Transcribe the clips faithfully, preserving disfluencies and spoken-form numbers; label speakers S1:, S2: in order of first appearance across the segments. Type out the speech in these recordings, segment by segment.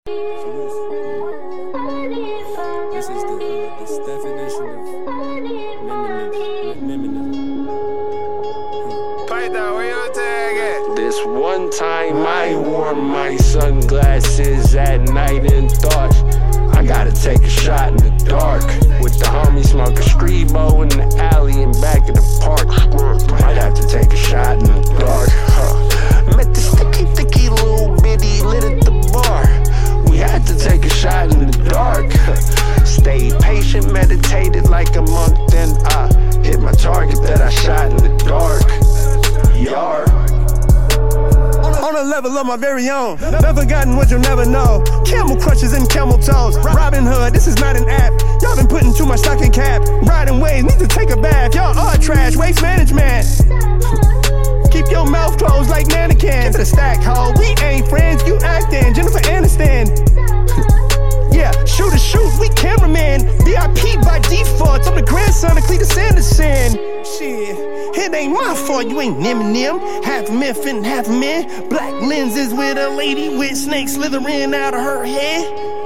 S1: This is the, uh, this definition of mimicking.
S2: Fight down, where your tag at?
S3: This one time I wore my sunglasses at night and thought I gotta take a shot in the dark with the homies smoking Screebo in the alley and back in the park. Might have to take a shot in the dark. Huh. Met the sticky, thicky little bitty lit at the bar. We had to take a shot in the dark. Stayed patient, meditated like a monk, then I hit my target that I shot in the dark. Yar.
S4: On a level of my very own, never gotten what you'll never know. Camel crutches and camel toes. Robin Hood, this is not an app. Y'all been putting too much stock in cap. Riding waves, need to take a bath. Y'all are trash, waste management. Keep your mouth closed like mannequins. Give it a stack, ho. We ain't friends, you acting. Jennifer Aniston. Yeah, shoot a shoot, we cameraman. V I P by default. I'm the grandson of Cletus Sanderson. Shit, it ain't my fault you ain't Eminem. Half a myth and half a man. Black lenses with a lady with snakes slithering out of her head.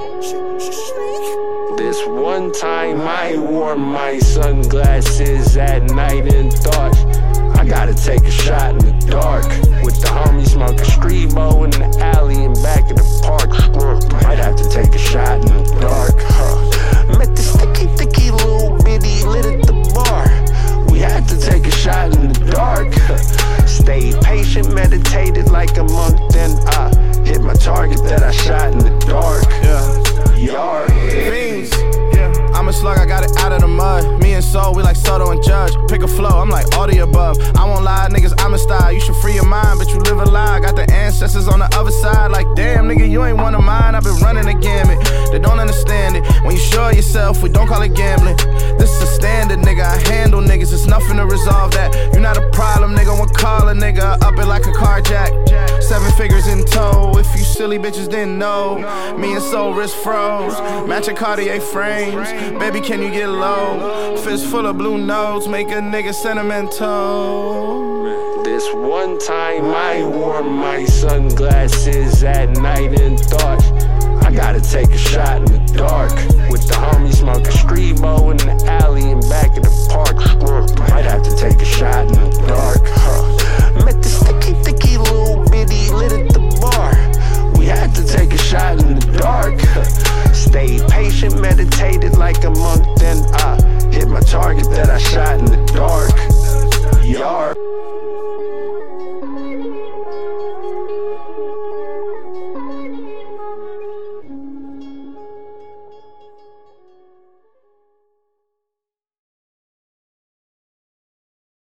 S3: This one time I wore my sunglasses at night and thought I gotta take a shot in the dark with the homies smoking Screebo in the alley and back in the park. Might have to take a shot in the dark. Huh. Met the sticky, thicky little bitty lit at the bar. We had to take a shot in the dark. Stayed patient, meditated like a monk, then I hit my target that I shot in the dark.
S2: Yeah.
S3: Yard.
S2: Beans. Yeah. I'm a slug, I got it out of the mud. Me and Soul, we like Soto and Judge. Pick a flow, I'm like all the above. I won't lie, niggas, I'm a style. You should free your mind, but you live a lie. Got the ancestors on the other side. Like, damn, nigga, you ain't one of mine. I've been running the gamut. They don't understand it. When you sure yourself, we don't call it gambling. This is a standard, nigga. I handle niggas. It's nothing to resolve that. You're not a problem, nigga. One call a nigga up it like a carjack. Seven figures in tow. If you silly bitches didn't know, me and Soul wrist froze. Matching Cartier frames. Baby, can you get low? Fist full of blue notes, make a nigga sentimental.
S3: This one time I wore my sunglasses at night and thought I gotta take a shot in the dark with the homies smoking Screebo in the alley and back in the park. Might have to take a shot in the dark. Huh. Met the sticky, thicky little bitty lit at the bar. We had to take a shot in the dark. Stayed patient, meditated like a monk, then I hit my target that I shot in the dark. Yar.